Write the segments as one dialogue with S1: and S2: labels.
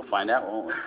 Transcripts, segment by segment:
S1: We'll find out, won't we?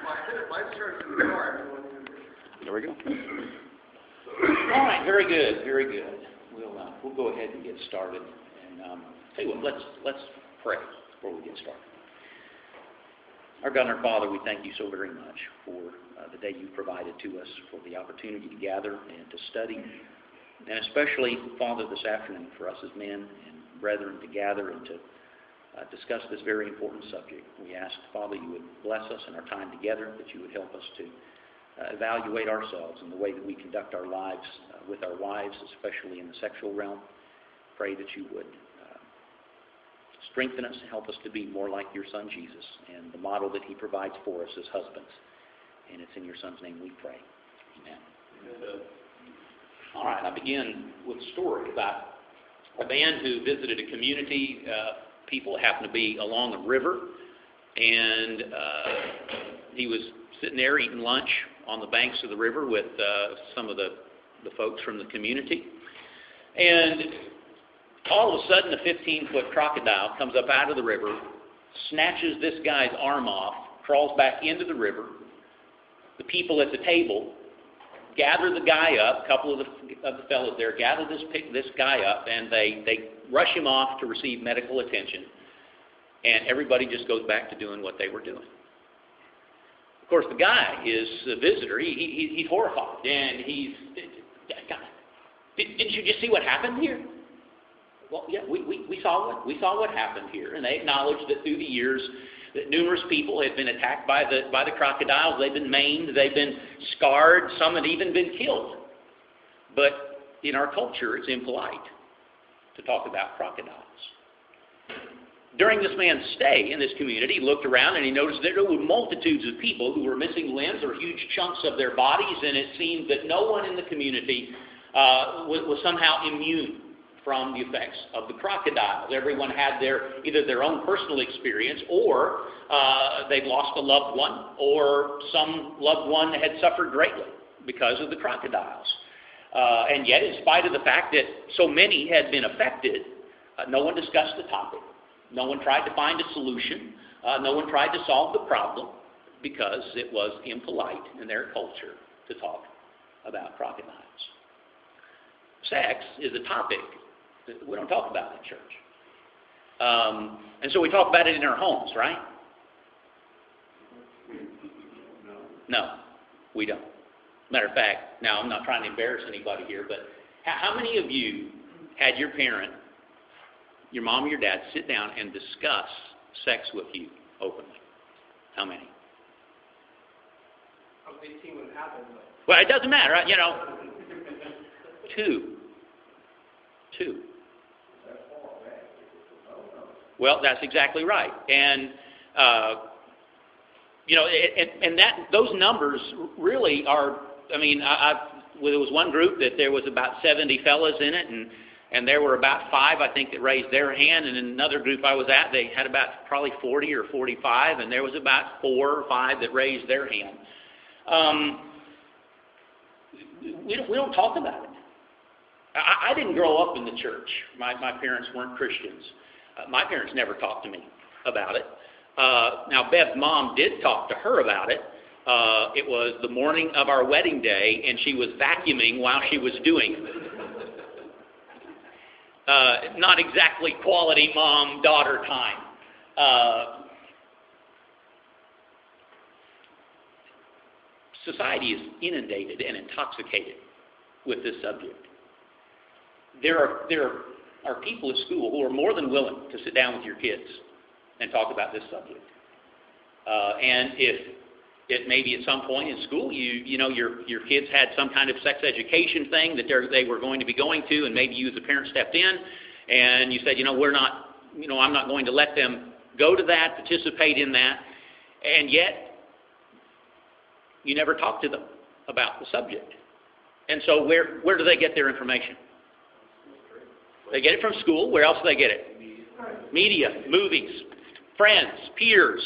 S1: There we go.
S2: All right, very good, very good. We'll go ahead and get started. And tell you what, let's pray before we get started. Our God and our Father, we thank you so very much for the day you provided to us, for the opportunity to gather and to study, and especially, Father, this afternoon for us as men and brethren to gather and to discuss this very important subject. We ask, Father, you would bless us in our time together, that you would help us to evaluate ourselves in the way that we conduct our lives with our wives, especially in the sexual realm. Pray that you would strengthen us, help us to be more like your Son, Jesus, and the model that he provides for us as husbands. And it's in your Son's name we pray. Amen. All right, I begin with a story about a man who visited a community. People happened to be along a river, and he was sitting there eating lunch on the banks of the river with some of the folks from the community. And all of a sudden, a 15-foot crocodile comes up out of the river, snatches this guy's arm off, crawls back into the river. The people at the table gather the guy up, a couple of the fellows there gather this guy up, and they rush him off to receive medical attention. And everybody just goes back to doing what they were doing. Of course, the guy is a visitor. He's horrified, and didn't you just see what happened here? Well, yeah, we saw what happened here, and they acknowledged that through the years that numerous people had been attacked by the crocodiles. They've been maimed, they've been scarred, some had even been killed. But in our culture, it's impolite to talk about crocodiles. During this man's stay in this community, he looked around and he noticed that there were multitudes of people who were missing limbs or huge chunks of their bodies, and it seemed that no one in the community was somehow immune from the effects of the crocodiles. Everyone had either their own personal experience, or they'd lost a loved one, or some loved one had suffered greatly because of the crocodiles. And yet, in spite of the fact that so many had been affected, no one discussed the topic. No one tried to find a solution. No one tried to solve the problem, because it was impolite in their culture to talk about crocodiles. Sex is a topic that we don't talk about in church. And so we talk about it in our homes, right? No, we don't. Matter of fact, now I'm not trying to embarrass anybody here, but how many of you had your parent, your mom or your dad, sit down and discuss sex with you openly? How many?
S3: I was 18 when it happened.
S2: Well, it doesn't matter, right? Two. Well, that's exactly right. And, and those numbers really are, there was one group that there was about 70 fellas in it, and there were about 5, I think, that raised their hand. And in another group I was at, they had about probably 40 or 45, and there was about 4 or 5 that raised their hand. We don't talk about it. I didn't grow up in the church. My parents weren't Christians. My parents never talked to me about it. Now, Bev's mom did talk to her about it. It was the morning of our wedding day, and she was vacuuming while she was doing it. Not exactly quality mom-daughter time. Society is inundated and intoxicated with this subject. There are people at school who are more than willing to sit down with your kids and talk about this subject. And if it maybe at some point in school, your kids had some kind of sex education thing that they were going to be going to, and maybe you as a parent stepped in and you said, I'm not going to let them go to that, participate in that, and yet you never talk to them about the subject. And so where do they get their information? They get it from school. Where else do they get it? Media, movies, friends, peers.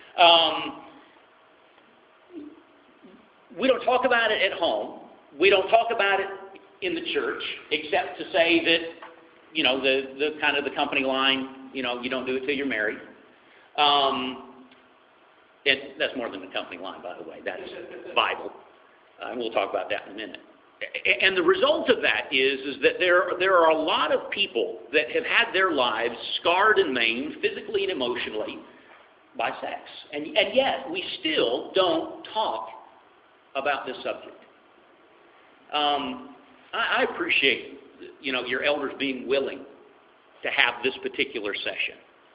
S2: We don't talk about it at home. We don't talk about it in the church, except to say that, the kind of the company line, you don't do it till you're married. And that's more than the company line, by the way. That's Bible. And we'll talk about that in a minute. And the result of that is that there are a lot of people that have had their lives scarred and maimed physically and emotionally by sex. And yet, we still don't talk about this subject. I appreciate, your elders being willing to have this particular session.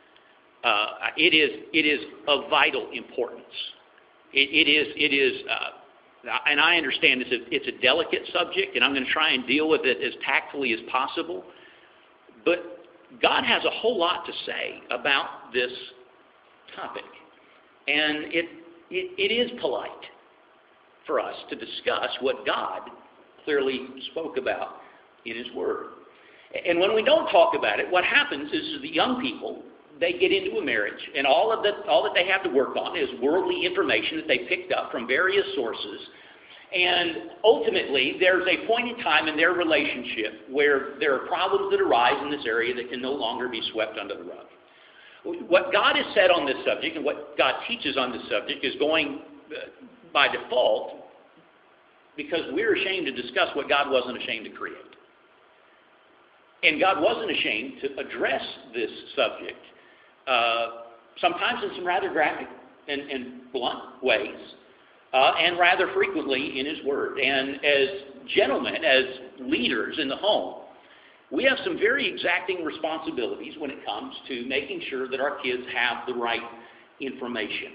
S2: It is of vital importance. It is, and I understand it's a delicate subject, and I'm going to try and deal with it as tactfully as possible. But God has a whole lot to say about this topic, and it is polite for us to discuss what God clearly spoke about in His Word. And when we don't talk about it, what happens is the young people, they get into a marriage, and all that they have to work on is worldly information that they picked up from various sources. And ultimately, there's a point in time in their relationship where there are problems that arise in this area that can no longer be swept under the rug. What God has said on this subject and what God teaches on this subject is going by default because we're ashamed to discuss what God wasn't ashamed to create. And God wasn't ashamed to address this subject, sometimes in some rather graphic and blunt ways, and rather frequently in His Word. And as gentlemen, as leaders in the home, we have some very exacting responsibilities when it comes to making sure that our kids have the right information.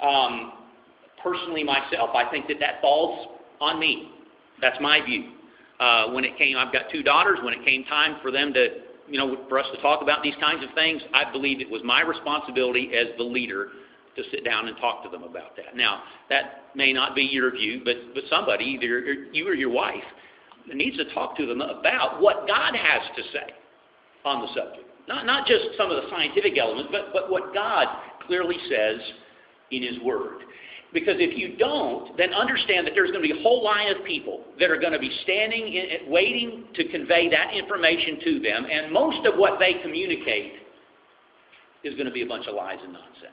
S2: Personally, myself, I think that falls on me. That's my view. I've got two daughters. When it came time for them to, for us to talk about these kinds of things, I believed it was my responsibility as the leader to sit down and talk to them about that. Now, that may not be your view, but somebody, either you or your wife, needs to talk to them about what God has to say on the subject. Not just some of the scientific elements, but what God clearly says in His Word. Because if you don't, then understand that there's going to be a whole line of people that are going to be standing waiting to convey that information to them, and most of what they communicate is going to be a bunch of lies and nonsense.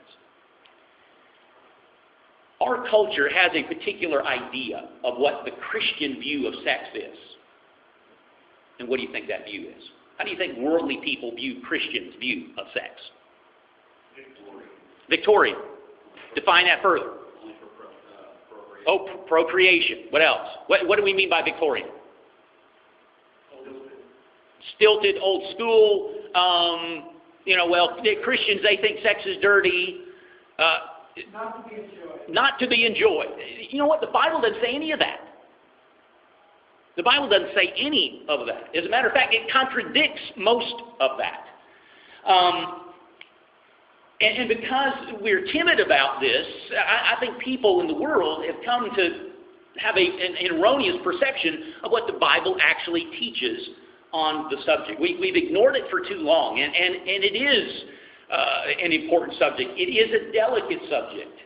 S2: Our culture has a particular idea of what the Christian view of sex is. And what do you think that view is? How do you think worldly people view Christians' view of sex? Victorian. Define that further. Procreation. What else? What do we mean by Victorian? Stilted, old school. Christians, they think sex is dirty.
S1: Not to be enjoyed.
S2: Not to be enjoyed. You know what? The Bible doesn't say any of that. The Bible doesn't say any of that. As a matter of fact, it contradicts most of that. And because we're timid about this, I think people in the world have come to have an erroneous perception of what the Bible actually teaches on the subject. We've ignored it for too long, and it is an important subject. It is a delicate subject.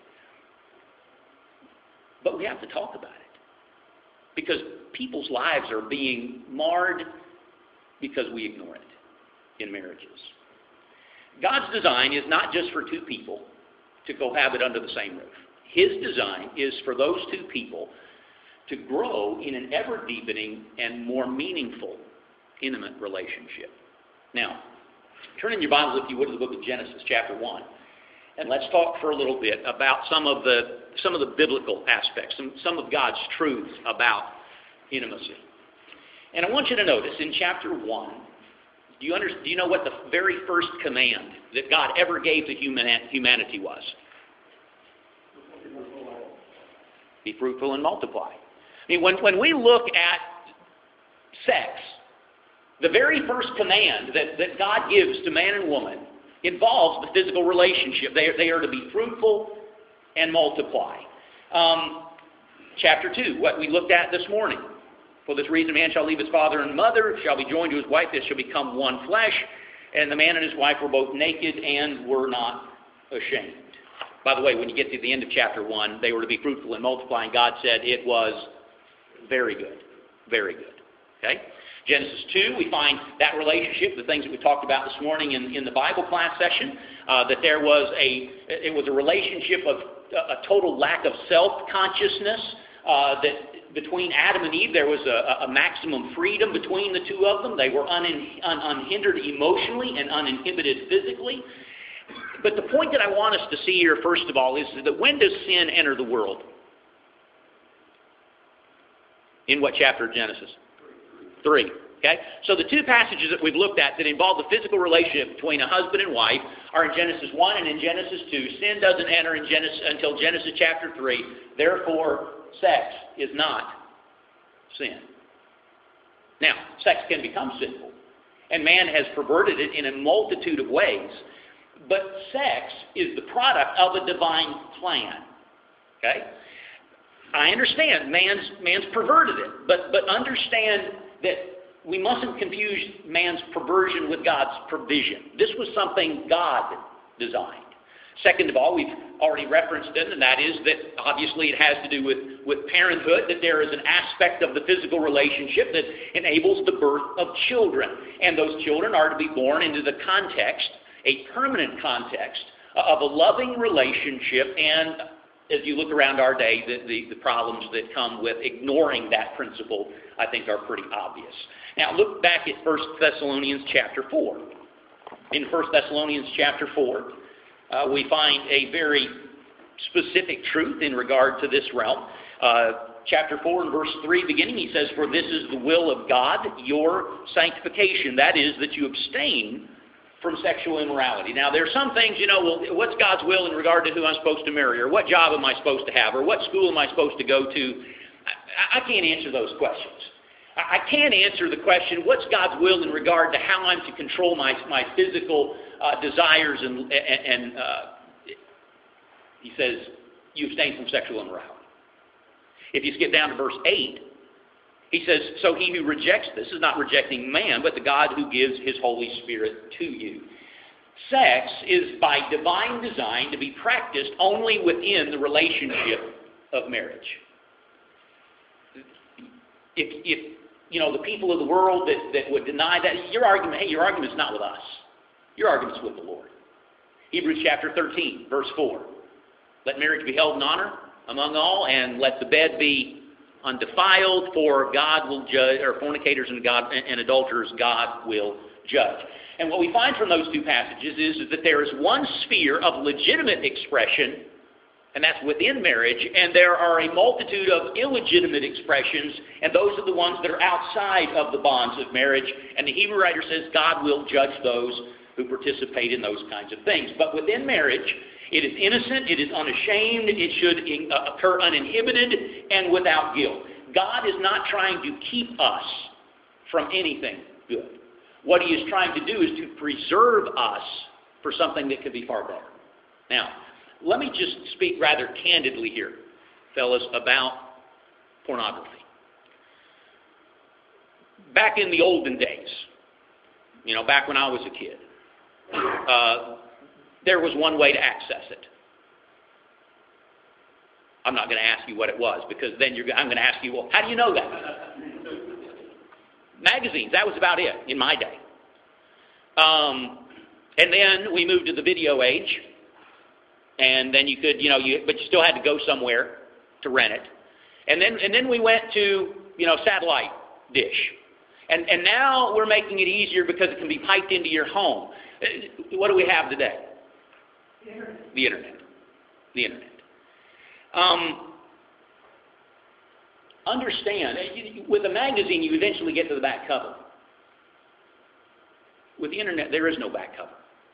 S2: But we have to talk about it. Because people's lives are being marred because we ignore it in marriages. God's design is not just for two people to cohabit under the same roof. His design is for those two people to grow in an ever-deepening and more meaningful, intimate relationship. Now, turn in your Bibles, if you would, to the book of Genesis, chapter 1. And let's talk for a little bit about some of the biblical aspects, some of God's truths about intimacy. And I want you to notice in chapter 1, do you know what the very first command that God ever gave to humanity was? Be fruitful and multiply. I mean, when we look at sex, the very first command that God gives to man and woman involves the physical relationship. They are to be fruitful and multiply. Chapter 2, what we looked at this morning. For this reason, a man shall leave his father and mother, shall be joined to his wife, they shall become one flesh. And the man and his wife were both naked and were not ashamed. By the way, when you get to the end of chapter 1, they were to be fruitful and multiply, and God said it was very good. Very good. Okay? Genesis 2, we find that relationship, the things that we talked about this morning in the Bible class session, that it was a relationship a total lack of self-consciousness, that between Adam and Eve there was a maximum freedom between the two of them. They were unhindered emotionally and uninhibited physically. But the point that I want us to see here, first of all, is that when does sin enter the world? In what chapter of Genesis? 3. Okay? So the two passages that we've looked at that involve the physical relationship between a husband and wife are in Genesis 1 and in Genesis 2. Sin doesn't enter until Genesis chapter 3. Therefore, sex is not sin. Now, sex can become sinful, and man has perverted it in a multitude of ways. But sex is the product of a divine plan. Okay? I understand man's perverted it, but understand that we mustn't confuse man's perversion with God's provision. This was something God designed. Second of all, we've already referenced it, and that is that obviously it has to do with parenthood, that there is an aspect of the physical relationship that enables the birth of children. And those children are to be born into the context, a permanent context, of a loving relationship. And as you look around our day, the problems that come with ignoring that principle, I think, are pretty obvious. Now, look back at 1 Thessalonians chapter 4. In 1 Thessalonians chapter 4, we find a very specific truth in regard to this realm. Chapter 4 and verse 3 beginning, he says, "For this is the will of God, your sanctification. That is, that you abstain from sexual immorality." Now, there are some things, well, what's God's will in regard to who I'm supposed to marry, or what job am I supposed to have, or what school am I supposed to go to? I can't answer those questions. I can answer the question, what's God's will in regard to how I'm to control my physical desires, and he says, you abstain from sexual immorality. If you skip down to verse 8, he says, "So he who rejects this is not rejecting man, but the God who gives his Holy Spirit to you." Sex is by divine design to be practiced only within the relationship of marriage. If the people of the world that would deny that, your argument's not with us. Your argument's with the Lord. Hebrews chapter 13, verse 4. "Let marriage be held in honor among all, and let the bed be undefiled, for God will judge, or fornicators and adulterers God will judge." And what we find from those two passages is that there is one sphere of legitimate expression, and that's within marriage, and there are a multitude of illegitimate expressions, and those are the ones that are outside of the bonds of marriage. And the Hebrew writer says God will judge those who participate in those kinds of things. But within marriage, it is innocent, it is unashamed, it should occur uninhibited and without guilt. God is not trying to keep us from anything good. What he is trying to do is to preserve us for something that could be far better. Now, let me just speak rather candidly here, fellas, about pornography. Back in the olden days, back when I was a kid, there was one way to access it. I'm not going to ask you what it was, because then I'm going to ask you, well, how do you know that? Magazines, that was about it in my day. And then we moved to the video age, and then you could, but you still had to go somewhere to rent it. And then we went to, satellite dish. And now we're making it easier because it can be piped into your home. What do we have today? The Internet. Understand, with a magazine, you eventually get to the back cover. With the Internet, there is no back cover.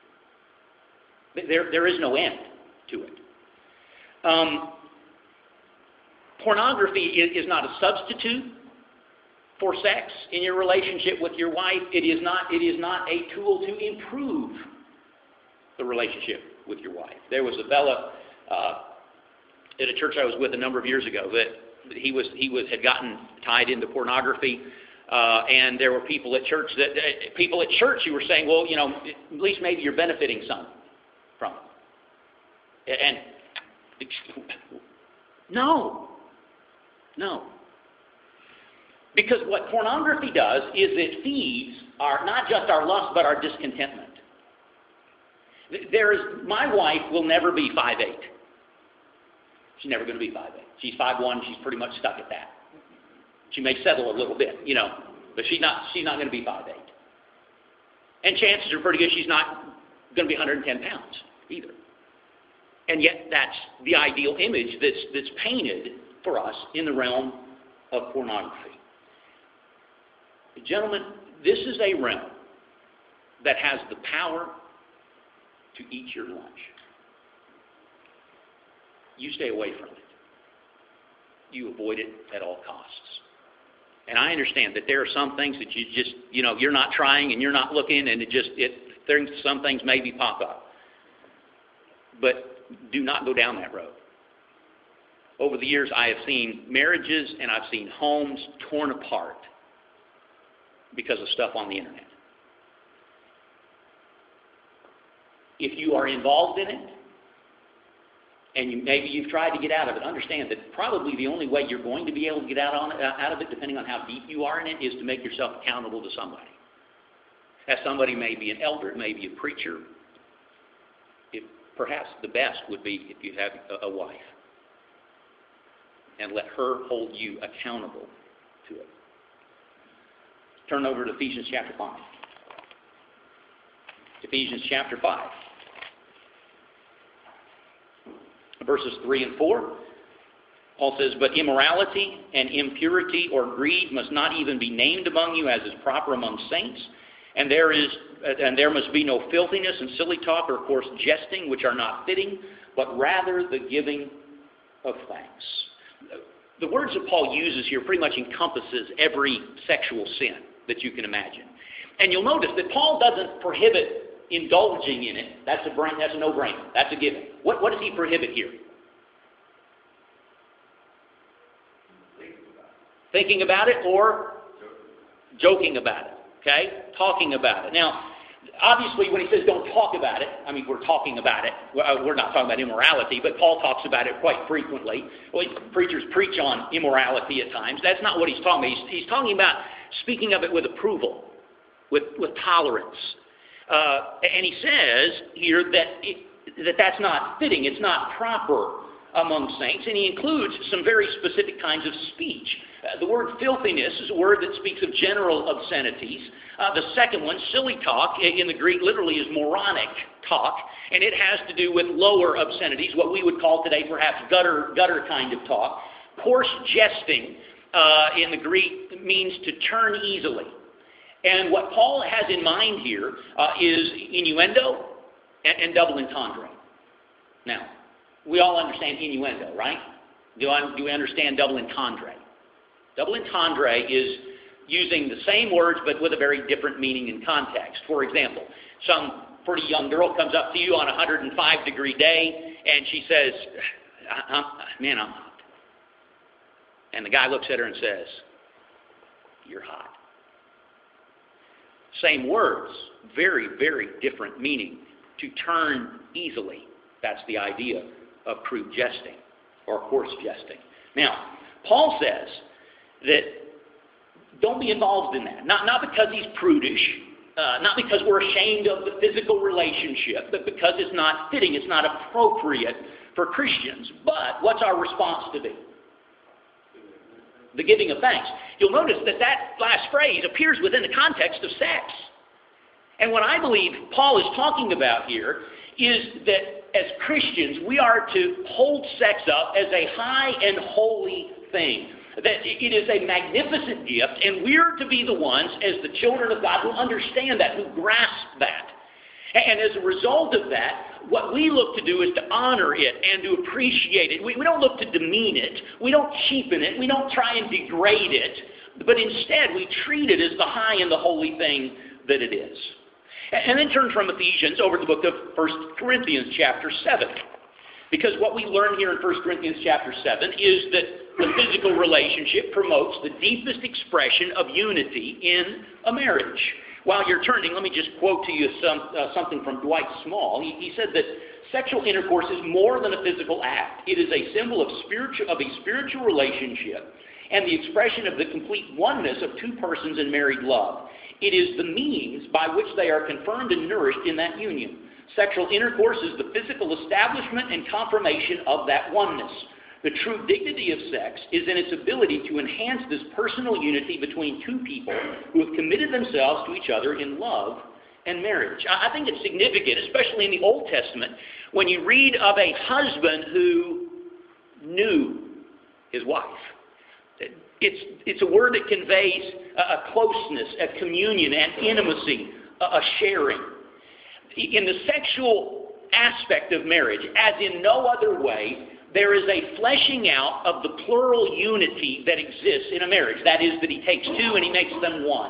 S2: There is no end to it. Pornography is not a substitute for sex in your relationship with your wife. It is not a tool to improve the relationship with your wife. There was a fella at a church I was with a number of years ago that had gotten tied into pornography, and there were people at church who were saying, well, at least maybe you're benefiting some from it. And no. Because what pornography does is it feeds not just our lust, but our discontentment. My wife will never be 5'8". She's never going to be 5'8". She's 5'1", she's pretty much stuck at that. She may settle a little bit, but she's not going to be 5'8". And chances are pretty good she's not going to be 110 pounds either. And yet that's the ideal image that's painted for us in the realm of pornography. Gentlemen, this is a realm that has the power to eat your lunch. You stay away from it. You avoid it at all costs. And I understand that there are some things that you just, you're not trying and you're not looking, and some things maybe pop up. But do not go down that road. Over the years, I have seen marriages and I've seen homes torn apart because of stuff on the internet. If you are involved in it, and maybe you've tried to get out of it, understand that probably the only way you're going to be able to get out of it, depending on how deep you are in it, is to make yourself accountable to somebody. That somebody may be an elder, it may be a preacher. Perhaps the best would be if you have a wife, and let her hold you accountable to it. Turn over to Ephesians chapter 5. Ephesians chapter 5. Verses 3 and 4. Paul says, "But immorality and impurity or greed must not even be named among you, as is proper among saints. And there must be no filthiness and silly talk or coarse jesting, which are not fitting, but rather the giving of thanks." The words that Paul uses here pretty much encompasses every sexual sin that you can imagine. And you'll notice that Paul doesn't prohibit indulging in it. That's a no-brainer. That's a given. What does he prohibit here? Thinking about it or joking about it. Okay? Talking about it. Now, obviously, when he says don't talk about it, we're talking about it. We're not talking about immorality, but Paul talks about it quite frequently. Well, preachers preach on immorality at times. That's not what he's talking about. He's talking about speaking of it with approval, with tolerance. And he says here that's not fitting. It's not proper among saints. And he includes some very specific kinds of speech. The word filthiness is a word that speaks of general obscenities. The second one, silly talk, in the Greek literally is moronic talk, and it has to do with lower obscenities, what we would call today perhaps gutter kind of talk. Coarse jesting in the Greek means to turn easily. And what Paul has in mind here is innuendo and double entendre. Now, we all understand innuendo, right? Do we understand double entendre? Double entendre is using the same words but with a very different meaning and context. For example, some pretty young girl comes up to you on a 105-degree day and she says, "Man, I'm hot." And the guy looks at her and says, "You're hot." Same words, very, very different meaning. To turn easily. That's the idea of crude jesting or coarse jesting. Now, Paul says that don't be involved in that. Not because he's prudish, not because we're ashamed of the physical relationship, but because it's not fitting, it's not appropriate for Christians. But what's our response to be? The giving of thanks. You'll notice that last phrase appears within the context of sex. And what I believe Paul is talking about here is that as Christians, we are to hold sex up as a high and holy thing. That it is a magnificent gift, and we're to be the ones, as the children of God, who understand that, who grasp that. And as a result of that, what we look to do is to honor it and to appreciate it. We don't look to demean it. We don't cheapen it. We don't try and degrade it. But instead, we treat it as the high and the holy thing that it is. And then turn from Ephesians over to the book of 1 Corinthians chapter 7. Because what we learn here in 1 Corinthians chapter 7 is that the physical relationship promotes the deepest expression of unity in a marriage. While you're turning, let me just quote to you something from Dwight Small. He said that sexual intercourse is more than a physical act. It is a symbol of a spiritual relationship and the expression of the complete oneness of two persons in married love. It is the means by which they are confirmed and nourished in that union. Sexual intercourse is the physical establishment and confirmation of that oneness. The true dignity of sex is in its ability to enhance this personal unity between two people who have committed themselves to each other in love and marriage. I think it's significant, especially in the Old Testament, when you read of a husband who knew his wife. It's a word that conveys a closeness, a communion, an intimacy, a sharing. In the sexual aspect of marriage, as in no other way, there is a fleshing out of the plural unity that exists in a marriage. That is, that he takes two and he makes them one.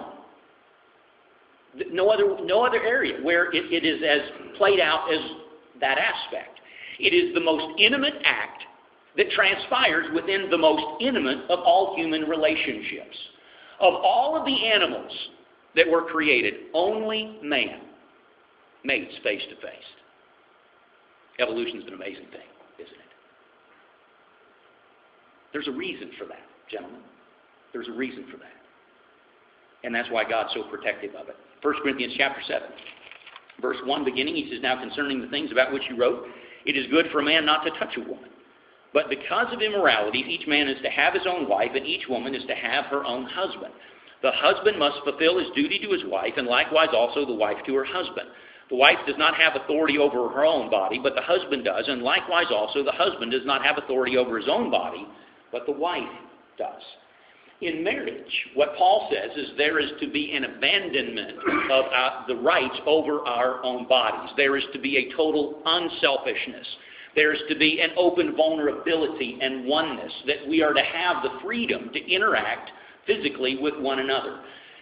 S2: No other area where it is as played out as that aspect. It is the most intimate act that transpires within the most intimate of all human relationships. Of all of the animals that were created, only man mates face to face. Evolution's an amazing thing, isn't it? There's a reason for that, gentlemen. There's a reason for that. And that's why God's so protective of it. 1 Corinthians chapter 7, verse 1 beginning, he says, "Now concerning the things about which you wrote, it is good for a man not to touch a woman. But because of immoralities, each man is to have his own wife, and each woman is to have her own husband. The husband must fulfill his duty to his wife, and likewise also the wife to her husband. The wife does not have authority over her own body, but the husband does, and likewise also the husband does not have authority over his own body, but the wife does." In marriage, what Paul says is there is to be an abandonment of the rights over our own bodies. There is to be a total unselfishness. There is to be an open vulnerability and oneness, that we are to have the freedom to interact physically with one another.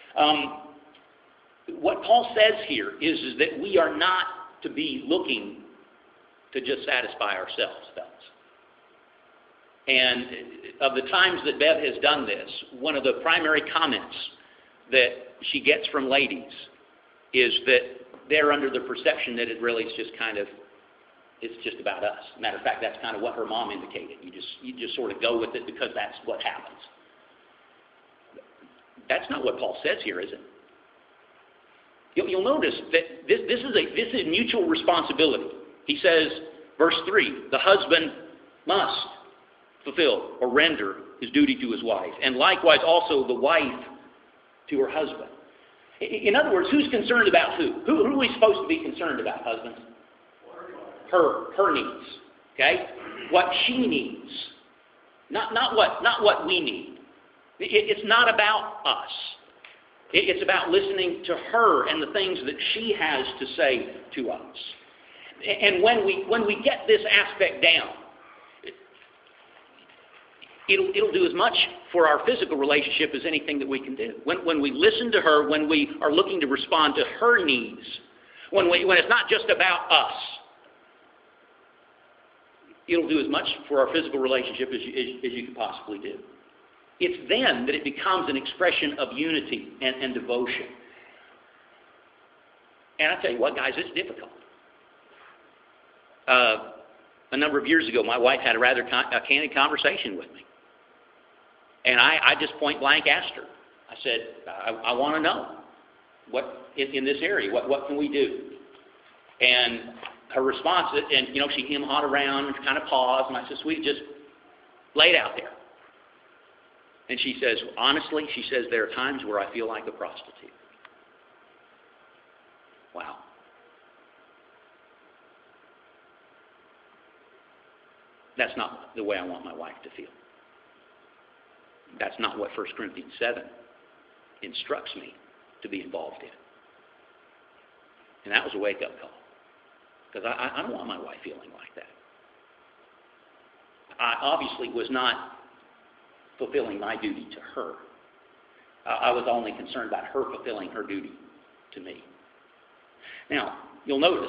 S2: What Paul says here is that we are not to be looking to just satisfy ourselves, fellas. And of the times that Bev has done this, one of the primary comments that she gets from ladies is that they're under the perception that it really is just kind of, it's just about us. Matter of fact, that's kind of what her mom indicated. You just sort of go with it because that's what happens. That's not what Paul says here, is it? You'll notice that this is mutual responsibility. He says, verse 3, the husband must fulfill or render his duty to his wife, and likewise also the wife to her husband. In other words, who's concerned about who? Who are we supposed to be concerned about, husbands? Her needs. Okay? What she needs. Not what we need. It's not about us. It's about listening to her and the things that she has to say to us. And when we get this aspect down, it'll do as much for our physical relationship as anything that we can do. When we listen to her, when we are looking to respond to her needs, when it's not just about us, it'll do as much for our physical relationship as you could possibly do. It's then that it becomes an expression of unity and devotion. And I tell you what, guys, it's difficult. A number of years ago, my wife had a rather candid conversation with me. And I just point blank asked her. I said, I want to know what in this area, what can we do? And her response, and she hem-hawed around and kind of paused, and I said, sweetie, just lay it out there. And she says, honestly, she says, there are times where I feel like a prostitute. Wow. That's not the way I want my wife to feel. That's not what 1 Corinthians 7 instructs me to be involved in. And that was a wake-up call. Because I don't want my wife feeling like that. I obviously was not fulfilling my duty to her. I was only concerned about her fulfilling her duty to me. Now, you'll notice,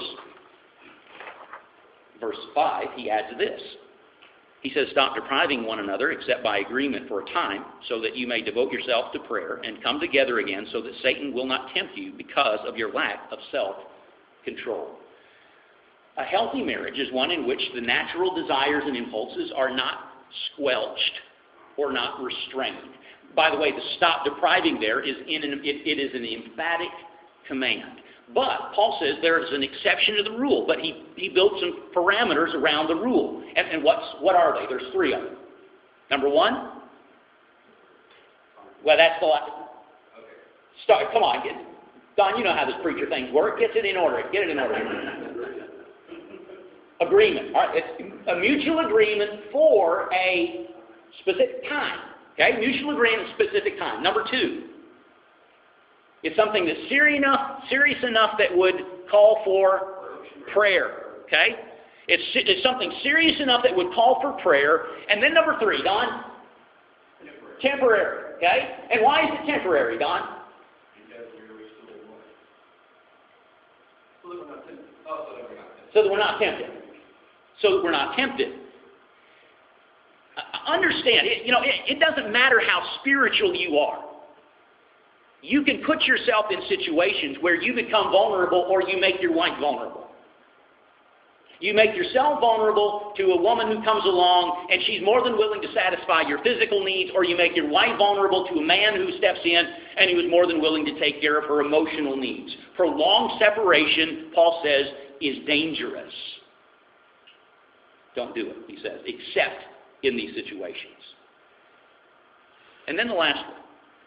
S2: verse 5, he adds this. He says, stop depriving one another except by agreement for a time, so that you may devote yourself to prayer and come together again so that Satan will not tempt you because of your lack of self-control. A healthy marriage is one in which the natural desires and impulses are not squelched or not restrained. By the way, the stop depriving there is an emphatic command. But Paul says there is an exception to the rule, but he built some parameters around the rule. And what are they? There's three of them. Number one, well, that's the last. Start. Come on, Don. You know how this preacher things work. Get it in order. Get it in order. Agreement. All right. It's a mutual agreement for a specific time. Okay. Mutual agreement, specific time. Number two. It's something that's serious enough that would call for prayer. Okay? It's something serious enough that would call for prayer. And then number three, Don? Temporary. Okay? And why is it temporary, Don? So that we're not tempted. So that we're not tempted. Understand, it doesn't matter how spiritual you are. You can put yourself in situations where you become vulnerable or you make your wife vulnerable. You make yourself vulnerable to a woman who comes along and she's more than willing to satisfy your physical needs, or you make your wife vulnerable to a man who steps in and who is more than willing to take care of her emotional needs. Prolonged separation, Paul says, is dangerous. Don't do it, he says, except in these situations. And then the last one.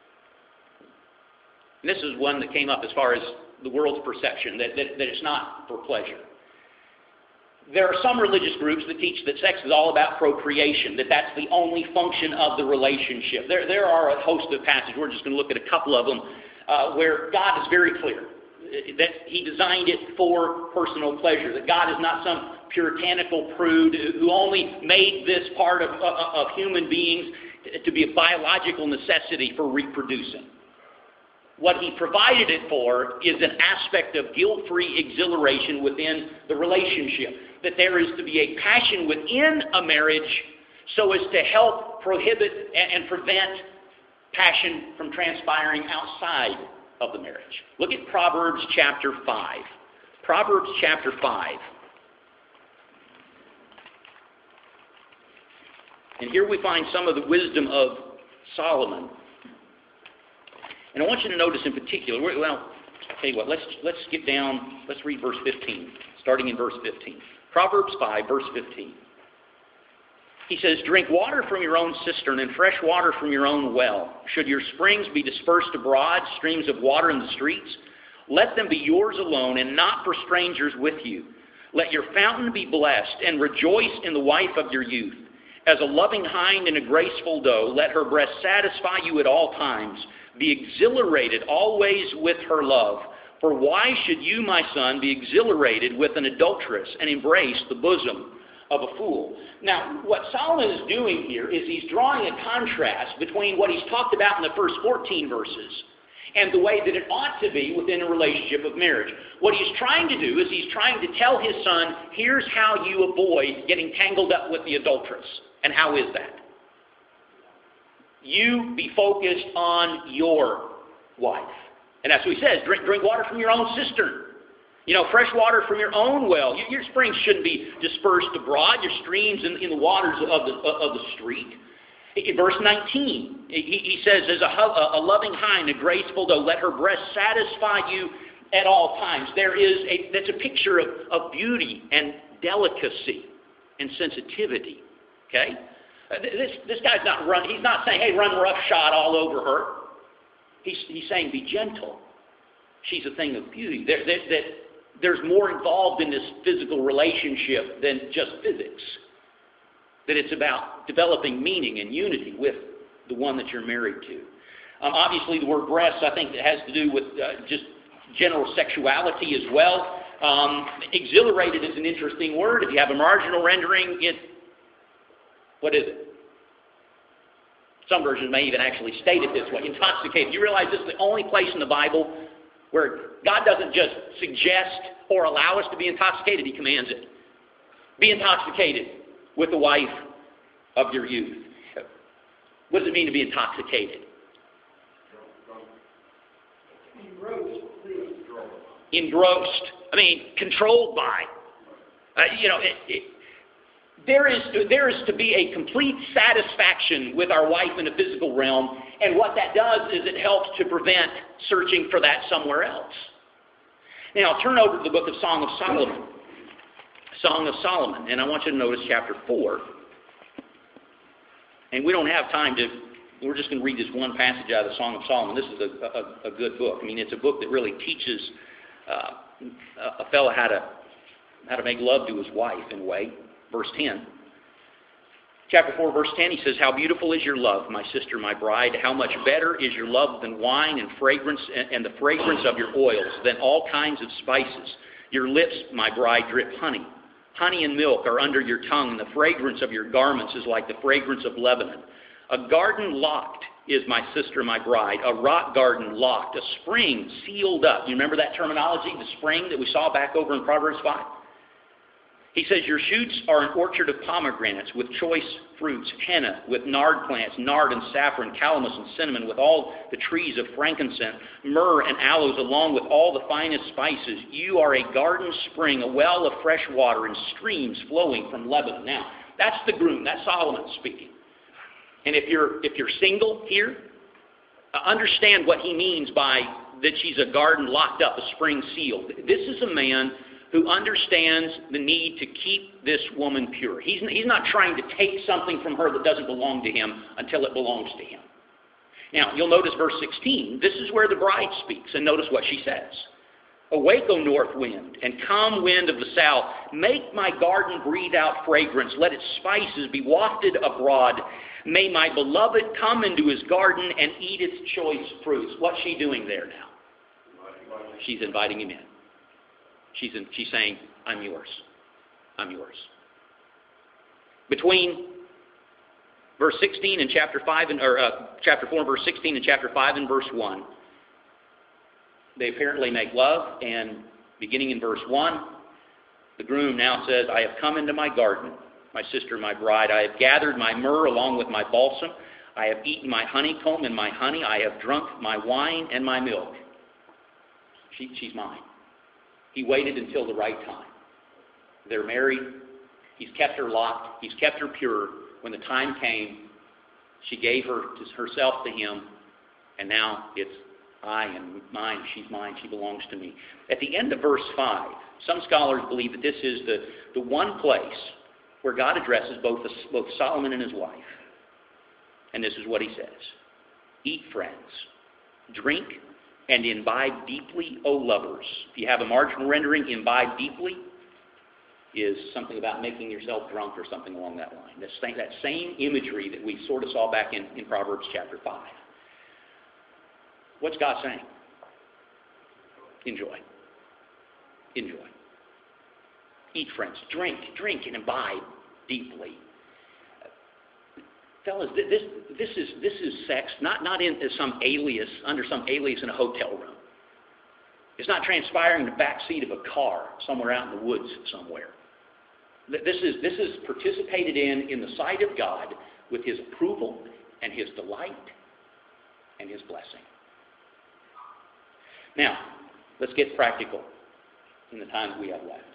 S2: And this is one that came up as far as the world's perception, that it's not for pleasure. There are some religious groups that teach that sex is all about procreation, that's the only function of the relationship. There are a host of passages, we're just going to look at a couple of them, where God is very clear that He designed it for personal pleasure, that God is not some puritanical prude who only made this part of human beings to be a biological necessity for reproducing. What He provided it for is an aspect of guilt-free exhilaration within the relationship. That there is to be a passion within a marriage so as to help prohibit and prevent passion from transpiring outside of the marriage. Look at Proverbs chapter 5. Proverbs chapter 5. And here we find some of the wisdom of Solomon. And I want you to notice in particular, well, I'll tell you what, let's skip down, let's read verse 15, starting in verse 15. Proverbs 5, verse 15. He says, "Drink water from your own cistern and fresh water from your own well. Should your springs be dispersed abroad, streams of water in the streets, let them be yours alone and not for strangers with you. Let your fountain be blessed and rejoice in the wife of your youth. As a loving hind and a graceful doe, let her breast satisfy you at all times. Be exhilarated always with her love. For why should you, my son, be exhilarated with an adulteress and embrace the bosom of a fool?" Now, what Solomon is doing here is he's drawing a contrast between what he's talked about in the first 14 verses and the way that it ought to be within a relationship of marriage. What he's trying to do is he's trying to tell his son, here's how you avoid getting tangled up with the adulteress. And how is that? You be focused on your wife. And that's what he says. Drink water from your own cistern. Fresh water from your own well. Your springs shouldn't be dispersed abroad. Your streams in the waters of the street. In verse 19, he says, "As a loving hind, a graceful doe, let her breast satisfy you at all times." That's a picture of beauty and delicacy and sensitivity. Okay? This guy's he's not saying, hey, run roughshod all over her. He's saying, be gentle. She's a thing of beauty. There's more involved in this physical relationship than just physics. That it's about developing meaning and unity with the one that you're married to. Obviously, the word breast, I think, has to do with just general sexuality as well. Exhilarated is an interesting word. If you have a marginal rendering, what is it? Some versions may even actually state it this way. Intoxicated. You realize this is the only place in the Bible where God doesn't just suggest or allow us to be intoxicated. He commands it. Be intoxicated with the wife of your youth. What does it mean to be intoxicated? Engrossed. Controlled by. There is to be a complete satisfaction with our wife in the physical realm, and what that does is it helps to prevent searching for that somewhere else. Now, turn over to the book of Song of Solomon. Song of Solomon. And I want you to notice chapter 4. And we don't have time to, we're just going to read this one passage out of the Song of Solomon. This is a good book. I mean, it's a book that really teaches a fellow how to make love to his wife in a way. Verse 10. Chapter 4, verse 10, he says, "How beautiful is your love, my sister, my bride. How much better is your love than wine and fragrance, and the fragrance of your oils, than all kinds of spices. Your lips, my bride, drip honey. Honey and milk are under your tongue, and the fragrance of your garments is like the fragrance of Lebanon. A garden locked is my sister, my bride, a rock garden locked, a spring sealed up." You remember that terminology, the spring that we saw back over in Proverbs 5? He says, "Your shoots are an orchard of pomegranates with choice fruits, henna with nard plants, nard and saffron, calamus and cinnamon, with all the trees of frankincense, myrrh and aloes, along with all the finest spices. You are a garden spring, a well of fresh water, and streams flowing from Lebanon." Now, that's the groom. That's Solomon speaking. And if you're single here, understand what he means by that she's a garden locked up, a spring sealed. This is a man who understands the need to keep this woman pure. He's not trying to take something from her that doesn't belong to him until it belongs to him. Now, you'll notice verse 16. This is where the bride speaks, and notice what she says. "Awake, O north wind, and come wind of the south. Make my garden breathe out fragrance. Let its spices be wafted abroad. May my beloved come into his garden and eat its choice fruits." What's she doing there now? She's inviting him in. She's saying, "I'm yours. I'm yours." Between verse 16 and chapter 5, chapter 4 and verse 16 and chapter 5 and verse 1, they apparently make love, and beginning in verse 1, the groom now says, "I have come into my garden, my sister, my bride. I have gathered my myrrh along with my balsam. I have eaten my honeycomb and my honey. I have drunk my wine and my milk." She's mine. He waited until the right time. They're married. He's kept her locked. He's kept her pure. When the time came, she gave herself to him, and now it's I am mine, she's mine, she belongs to me. At the end of verse 5, some scholars believe that this is the one place where God addresses both Solomon and his wife. And this is what he says: "Eat, friends, drink, and imbibe deeply, O lovers." If you have a marginal rendering, imbibe deeply is something about making yourself drunk or something along that line. That same imagery that we sort of saw back in Proverbs chapter 5. What's God saying? Enjoy. Enjoy. Eat, friends. Drink and imbibe deeply. Fellas, this is sex, not in some alias, under some alias in a hotel room. It's not transpiring in the back seat of a car somewhere out in the woods somewhere. This is participated in the sight of God with his approval and his delight and his blessing. Now, let's get practical in the time we have left.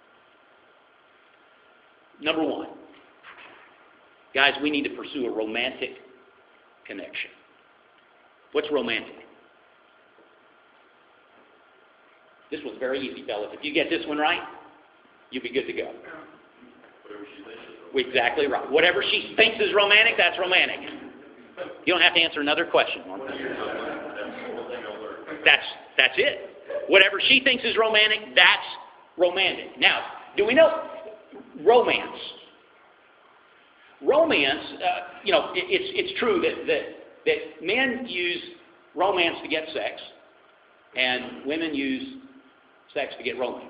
S2: Number one, guys, we need to pursue a romantic connection. What's romantic? This was very easy, fellas. If you get this one right, you'll be good to go.
S1: Whatever she thinks is romantic.
S2: Exactly right. Whatever she thinks is romantic, that's romantic. You don't have to answer another question. That's it. Whatever she thinks is romantic, that's romantic. Now, do we know romance? Romance, it's true that men use romance to get sex, and women use sex to get romance.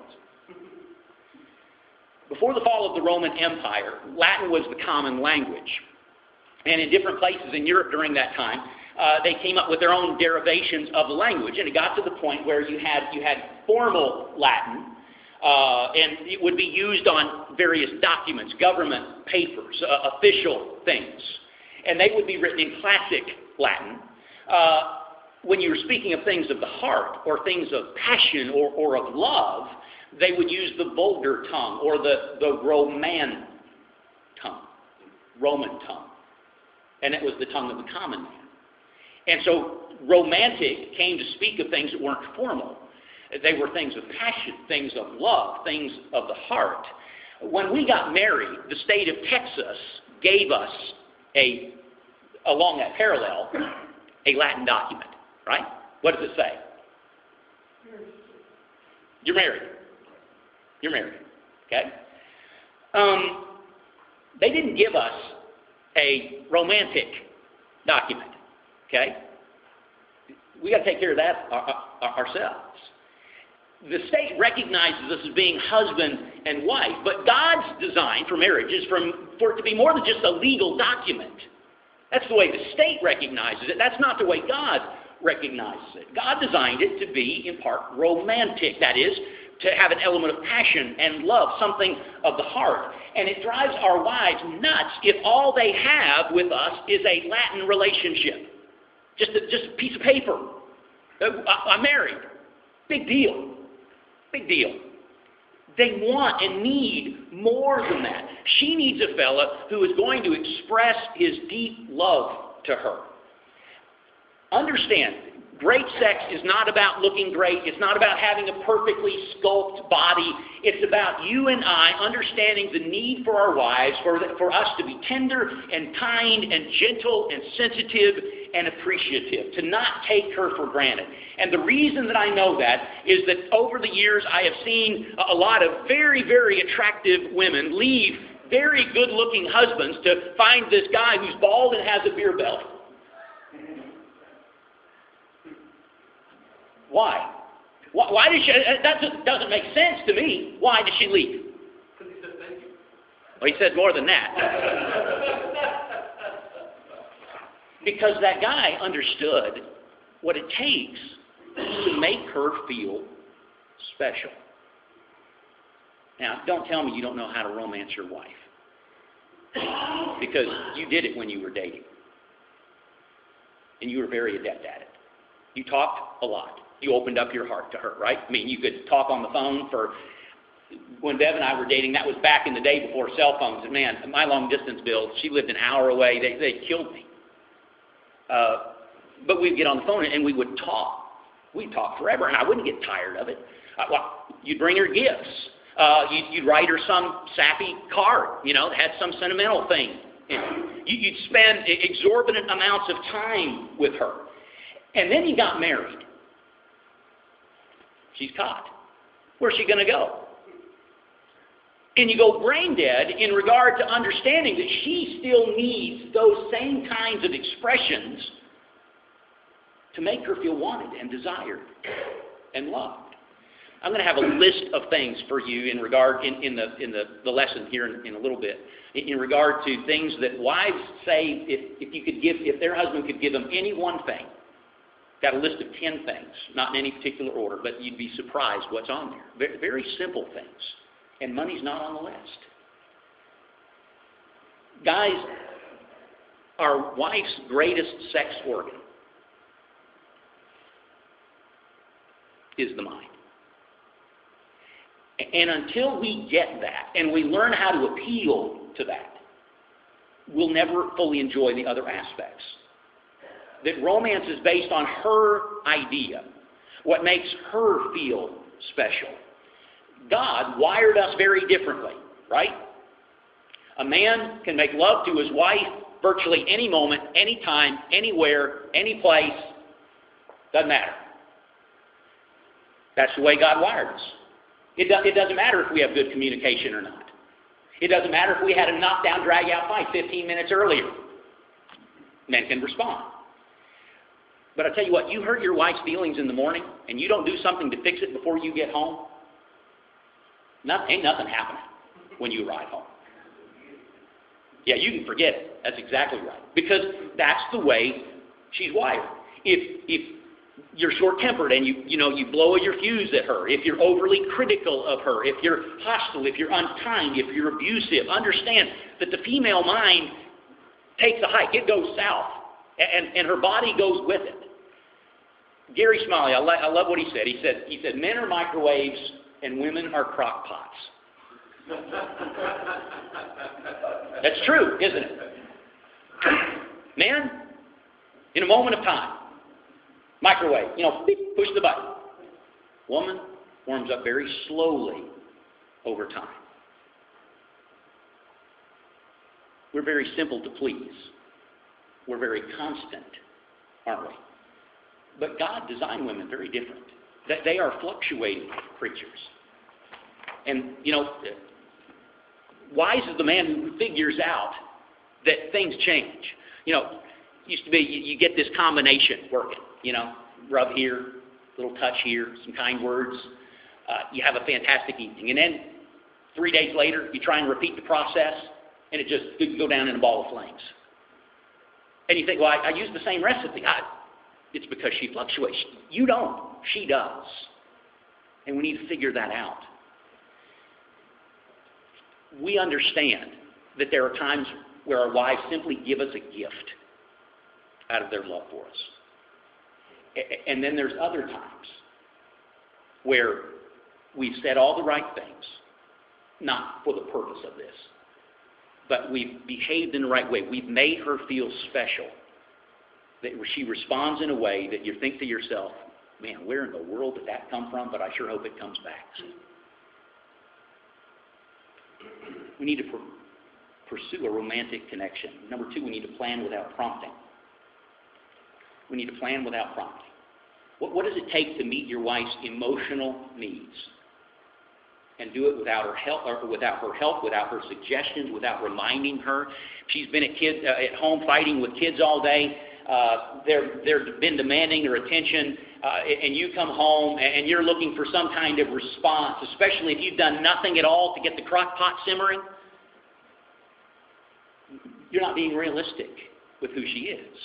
S2: Before the fall of the Roman Empire, Latin was the common language. And in different places in Europe during that time, they came up with their own derivations of the language. And it got to the point where you had formal Latin, and it would be used on various documents, government papers, official things. And they would be written in classic Latin. When you were speaking of things of the heart or things of passion or of love, they would use the vulgar tongue or the Roman tongue. And it was the tongue of the common man. And so romantic came to speak of things that weren't formal. They were things of passion, things of love, things of the heart. When we got married, the state of Texas gave us along that parallel, a Latin document, right? What does it say? You're married. You're married, okay? They didn't give us a romantic document, okay? We got to take care of that ourselves. The state recognizes us as being husband and wife, but God's design for marriage is for it to be more than just a legal document. That's the way the state recognizes it. That's not the way God recognizes it. God designed it to be, in part, romantic. That is, to have an element of passion and love, something of the heart. And it drives our wives nuts if all they have with us is a Latin relationship. Just a piece of paper. I'm married. Big deal. Big deal. They want and need more than that. She needs a fella who is going to express his deep love to her. Understand, great sex is not about looking great. It's not about having a perfectly sculpted body. It's about you and I understanding the need for our wives, for us to be tender and kind and gentle and sensitive and appreciative, to not take her for granted. And the reason that I know that is that over the years I have seen a lot of very, very attractive women leave very good-looking husbands to find this guy who's bald and has a beer belt. Why? Why did she? That doesn't make sense to me. Why did she leave?
S1: Because he said thank you.
S2: Well, he said more than that. Because that guy understood what it takes to make her feel special. Now, don't tell me you don't know how to romance your wife. Because you did it when you were dating. And you were very adept at it. You talked a lot. You opened up your heart to her, right? I mean, you could talk on the phone for... When Bev and I were dating, that was back in the day before cell phones. And man, my long-distance bill, she lived an hour away. They killed me. But we'd get on the phone and we would talk. We'd talk forever, and I wouldn't get tired of it. You'd bring her gifts. You'd write her some sappy card, that had some sentimental thing in it. You'd spend exorbitant amounts of time with her. And then you got married. She's caught. Where's she going to go? And you go brain dead in regard to understanding that she still needs those same kinds of expressions to make her feel wanted and desired and loved. I'm going to have a list of things for you in regard in the lesson here in a little bit, in regard to things that wives say if their husband could give them any one thing. Got a list of 10 things, not in any particular order, but you'd be surprised what's on there. Very, very simple things. And money's not on the list. Guys, our wife's greatest sex organ is the mind. And until we get that, and we learn how to appeal to that, we'll never fully enjoy the other aspects. That romance is based on her idea, what makes her feel special. God wired us very differently, right? A man can make love to his wife virtually any moment, any time, anywhere, any place. Doesn't matter. That's the way God wired us. It doesn't matter if we have good communication or not. It doesn't matter if we had a knockdown, drag-out fight 15 minutes earlier. Men can respond. But I tell you what, you hurt your wife's feelings in the morning and you don't do something to fix it before you get home, ain't nothing happening when you arrive home. Yeah, you can forget it. That's exactly right. Because that's the way she's wired. If you're short-tempered and you blow your fuse at her, if you're overly critical of her, if you're hostile, if you're unkind, if you're abusive, understand that the female mind takes a hike. It goes south. And her body goes with it. Gary Smalley, I love what he said. He said, men are microwaves and women are crock pots. That's true, isn't it? Men, in a moment of time, microwave, beep, push the button. Woman warms up very slowly over time. We're very simple to please. We're very constant, aren't we? But God designed women very different. That they are fluctuating creatures. And, wise is the man who figures out that things change. Used to be you get this combination working, rub here, little touch here, some kind words. You have a fantastic evening. And then 3 days later, you try and repeat the process, and it just could go down in a ball of flames. And you think, well, I used the same recipe. It's because she fluctuates. You don't. She does. And we need to figure that out. We understand that there are times where our wives simply give us a gift out of their love for us. And then there's other times where we've said all the right things, not for the purpose of this, but we've behaved in the right way. We've made her feel special. That she responds in a way that you think to yourself, man, where in the world did that come from? But I sure hope it comes back. We need to pursue a romantic connection. Number 2, we need to plan without prompting. We need to plan without prompting. What does it take to meet your wife's emotional needs? And do it without her help, without her suggestions, without reminding her. She's been at home fighting with kids all day. They've been demanding her attention, and you come home and you're looking for some kind of response, especially if you've done nothing at all to get the crock pot simmering. You're not being realistic with who she is.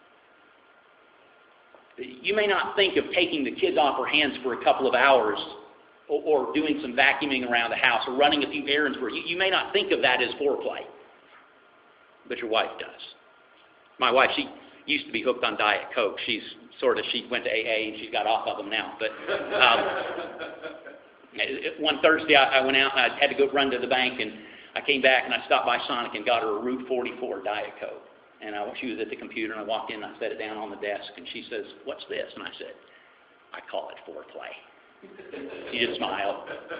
S2: You may not think of taking the kids off her hands for a couple of hours or doing some vacuuming around the house or running a few errands for her. You may not think of that as foreplay, but your wife does. My wife, she used to be hooked on Diet Coke. She went to AA and she's got off of them now. But one Thursday I went out and I had to go run to the bank, and I came back and I stopped by Sonic and got her a Route 44 Diet Coke. And she was at the computer, and I walked in and I set it down on the desk, and she says, "What's this?" And I said, "I call it foreplay." She just smiled.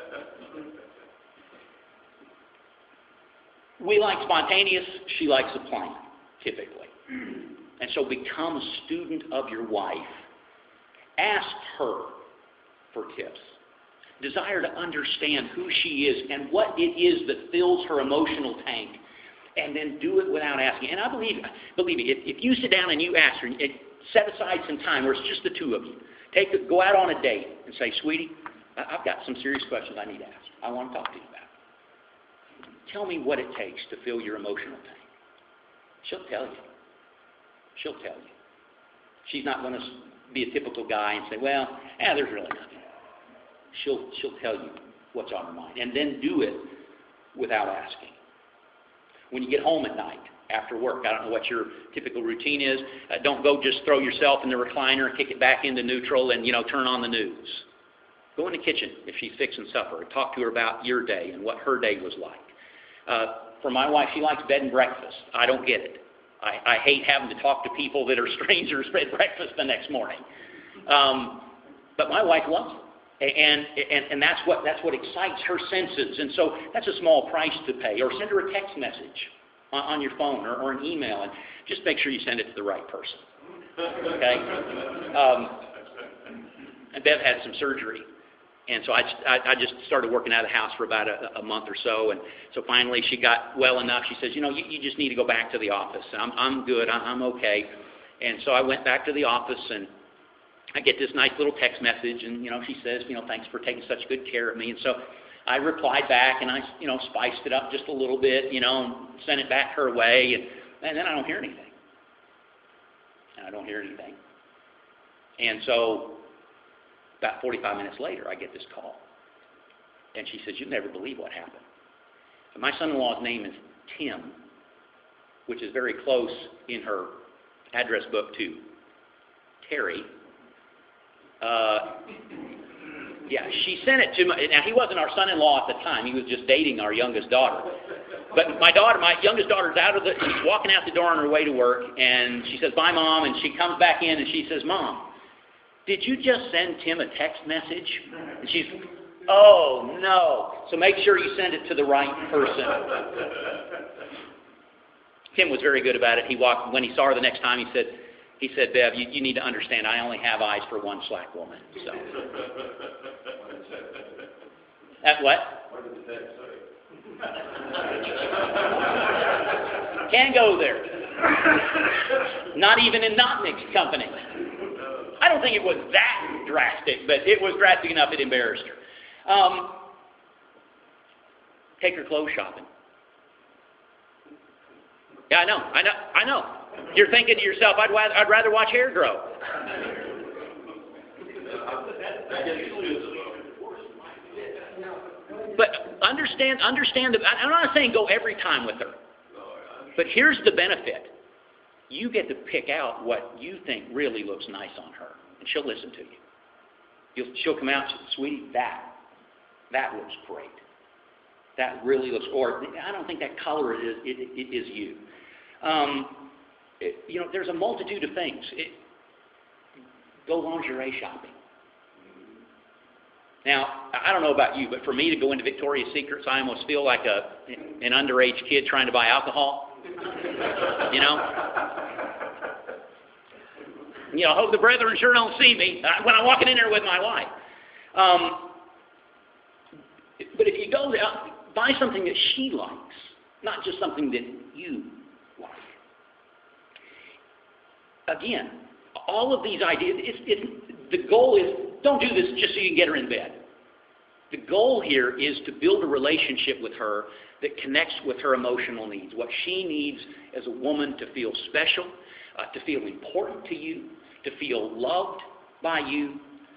S2: We like spontaneous. She likes a plan, typically. And so become a student of your wife. Ask her for tips. Desire to understand who she is and what it is that fills her emotional tank. And then do it without asking. And I believe me, if you sit down and you ask her, set aside some time where it's just the two of you. Go out on a date and say, "Sweetie, I've got some serious questions I need to ask. I want to talk to you about. Tell me what it takes to fill your emotional tank." She'll tell you. She'll tell you. She's not going to be a typical guy and say, "Well, there's really nothing." She'll tell you what's on her mind. And then do it without asking. When you get home at night after work, I don't know what your typical routine is. Don't go just throw yourself in the recliner and kick it back into neutral and, turn on the news. Go in the kitchen if she's fixing supper and talk to her about your day and what her day was like. For my wife, she likes bed and breakfast. I don't get it. I hate having to talk to people that are strangers at breakfast the next morning. But my wife loves it. And that's what excites her senses. And so that's a small price to pay. Or send her a text message on your phone or an email, and just make sure you send it to the right person. Okay? And Bev had some surgery, and so I just started working out of the house for about a month or so. And so finally she got well enough. She says, you just need to go back to the office. I'm good. I'm okay. And so I went back to the office, and I get this nice little text message, and, she says, "Thanks for taking such good care of me." And so I replied back, and I, spiced it up just a little bit, and sent it back her way, and then I don't hear anything. And so about 45 minutes later, I get this call. And she says, "You'll never believe what happened." And my son-in-law's name is Tim, which is very close in her address book to Terry. She sent it to me. Now, he wasn't our son-in-law at the time. He was just dating our youngest daughter. But my youngest daughter's she's walking out the door on her way to work, and she says, "Bye, Mom," and she comes back in, and she says, "Mom, did you just send Tim a text message? And she's, oh, no. So make sure you send it to the right person. Tim was very good about it. When he saw her the next time, he said, Bev, you need to understand, I only have eyes for one slack woman. So. At what?
S1: What did the text say?
S2: Can't go there. Not even in not mixed company. I don't think it was that drastic, but it was drastic enough it embarrassed her. Take her clothes shopping. Yeah, I know. You're thinking to yourself, I'd rather watch hair grow. But understand. I'm not saying go every time with her. But here's the benefit. You get to pick out what you think really looks nice on her, and she'll listen to you. She'll come out and say, sweetie, that looks great. That really looks, or I don't think that color is you. There's a multitude of things. Go lingerie shopping. Now, I don't know about you, but for me to go into Victoria's Secrets, I almost feel like an underage kid trying to buy alcohol. I hope the brethren sure don't see me when I'm walking in there with my wife. But if you go there, buy something that she likes, not just something that you like. Again, all of these ideas, the goal is, don't do this just so you can get her in bed. The goal here is to build a relationship with her that connects with her emotional needs, what she needs as a woman to feel special, to feel important to you, to feel loved by you.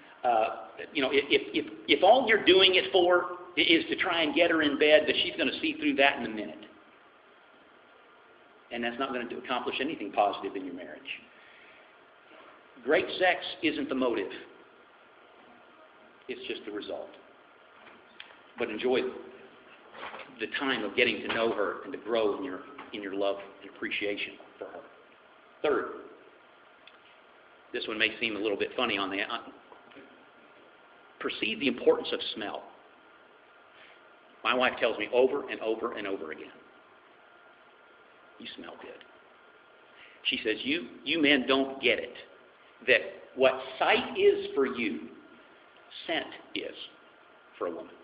S2: If all you're doing it for is to try and get her in bed, that she's going to see through that in a minute. And that's not going to accomplish anything positive in your marriage. Great sex isn't the motive. It's just the result. But enjoy the time of getting to know her and to grow in your love and appreciation for her. Third, this one may seem a little bit funny on the perceive the importance of smell. My wife tells me over and over and over again, you smell good. She says, you men don't get it, that what sight is for you, scent is for a woman.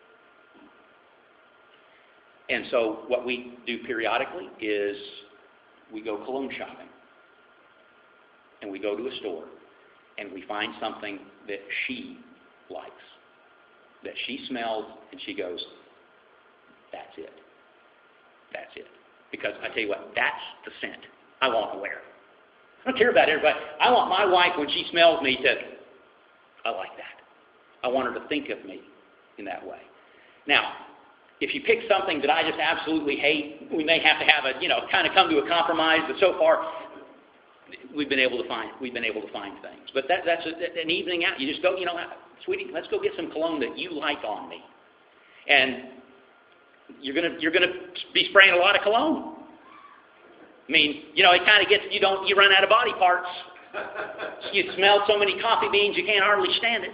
S2: And so what we do periodically is we go cologne shopping. And we go to a store and we find something that she likes, that she smells and she goes, that's it. That's it. Because I tell you what, that's the scent I want to wear. I don't care about everybody. I want my wife, when she smells me, to, I like that. I want her to think of me in that way. Now, if you pick something that I just absolutely hate, we may have to have kind of come to a compromise, but so far, we've been able to find things. But that's an evening out. You just go, sweetie, let's go get some cologne that you like on me. And you're gonna be spraying a lot of cologne. I mean, it kind of gets, you run out of body parts. You smell so many coffee beans you can't hardly stand it.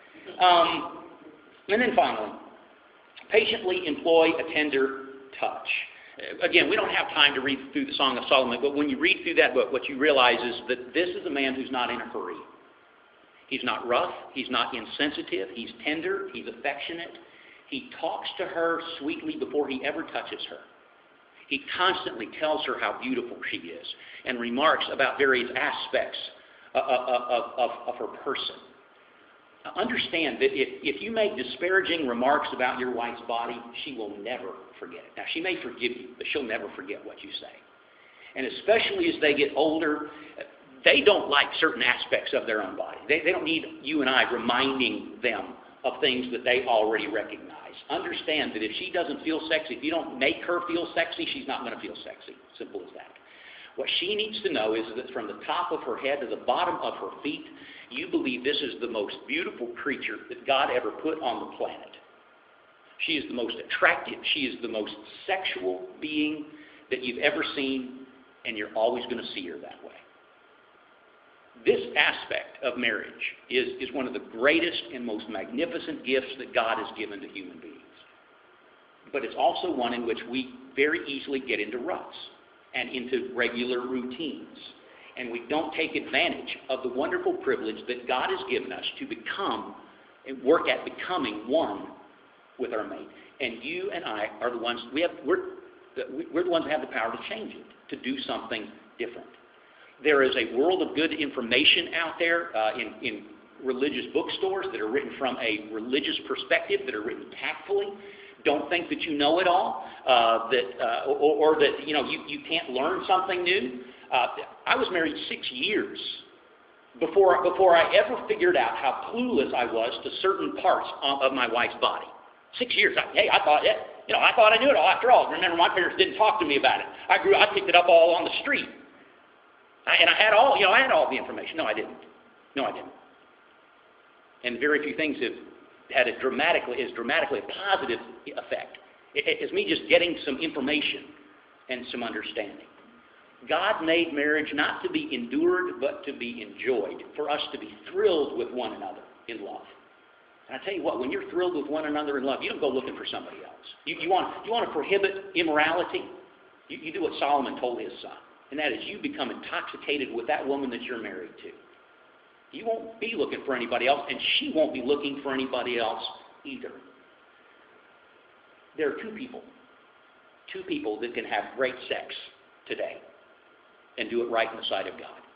S2: And then finally, patiently employ a tender touch. Again, we don't have time to read through the Song of Solomon, but when you read through that book, what you realize is that this is a man who's not in a hurry. He's not rough. He's not insensitive. He's tender. He's affectionate. He talks to her sweetly before he ever touches her. He constantly tells her how beautiful she is and remarks about various aspects of her person. Now, understand that if you make disparaging remarks about your wife's body, she will never forget it. Now, she may forgive you, but she'll never forget what you say. And especially as they get older, they don't like certain aspects of their own body. They don't need you and I reminding them of things that they already recognize. Understand that if she doesn't feel sexy, if you don't make her feel sexy, she's not going to feel sexy. Simple as that. What she needs to know is that from the top of her head to the bottom of her feet, you believe this is the most beautiful creature that God ever put on the planet. She is the most attractive. She is the most sexual being that you've ever seen, and you're always going to see her that way. This aspect of marriage is one of the greatest and most magnificent gifts that God has given to human beings. But it's also one in which we very easily get into ruts and into regular routines. And we don't take advantage of the wonderful privilege that God has given us to become and work at becoming one with our mate. And you and I are the ones, we're the ones that have the power to change it, to do something different. There is a world of good information out there in religious bookstores that are written from a religious perspective, that are written tactfully. Don't think that you know it all, or that you can't learn something new. I was married 6 years before I ever figured out how clueless I was to certain parts of my wife's body. 6 years. I thought I knew it all. After all, remember, my parents didn't talk to me about it. I picked it up all on the street, and I had all the information. No, I didn't. And very few things have had a dramatically positive effect. It's me just getting some information and some understanding. God made marriage not to be endured, but to be enjoyed, for us to be thrilled with one another in love. And I tell you what, when you're thrilled with one another in love, you don't go looking for somebody else. You want to prohibit immorality? You do what Solomon told his son, and that is you become intoxicated with that woman that you're married to. You won't be looking for anybody else, and she won't be looking for anybody else either. There are two people that can have great sex today and do it right in the sight of God.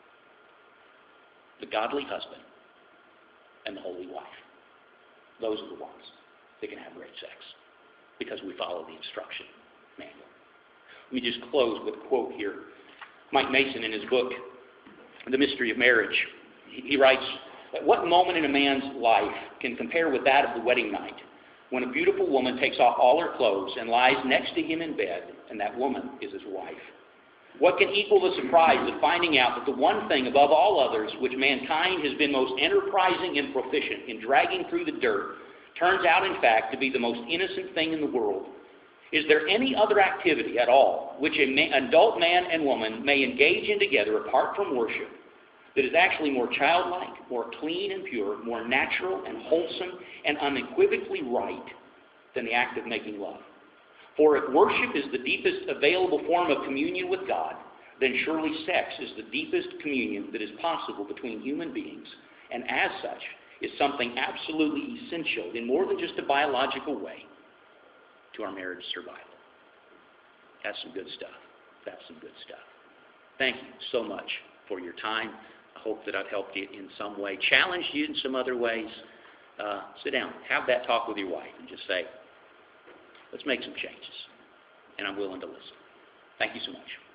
S2: The godly husband and the holy wife. Those are the ones that can have great sex because we follow the instruction manual. Let me just close with a quote here. Mike Mason, in his book, The Mystery of Marriage, he writes, "What moment in a man's life can compare with that of the wedding night, when a beautiful woman takes off all her clothes and lies next to him in bed, and that woman is his wife? What can equal the surprise of finding out that the one thing above all others which mankind has been most enterprising and proficient in dragging through the dirt turns out, in fact, to be the most innocent thing in the world? Is there any other activity at all which an adult man and woman may engage in together apart from worship that is actually more childlike, more clean and pure, more natural and wholesome and unequivocally right than the act of making love? For if worship is the deepest available form of communion with God, then surely sex is the deepest communion that is possible between human beings, and as such is something absolutely essential in more than just a biological way to our marriage survival." That's some good stuff. Thank you so much for your time. I hope that I've helped you in some way, challenged you in some other ways. Sit down, have that talk with your wife, and just say, let's make some changes. And I'm willing to listen. Thank you so much.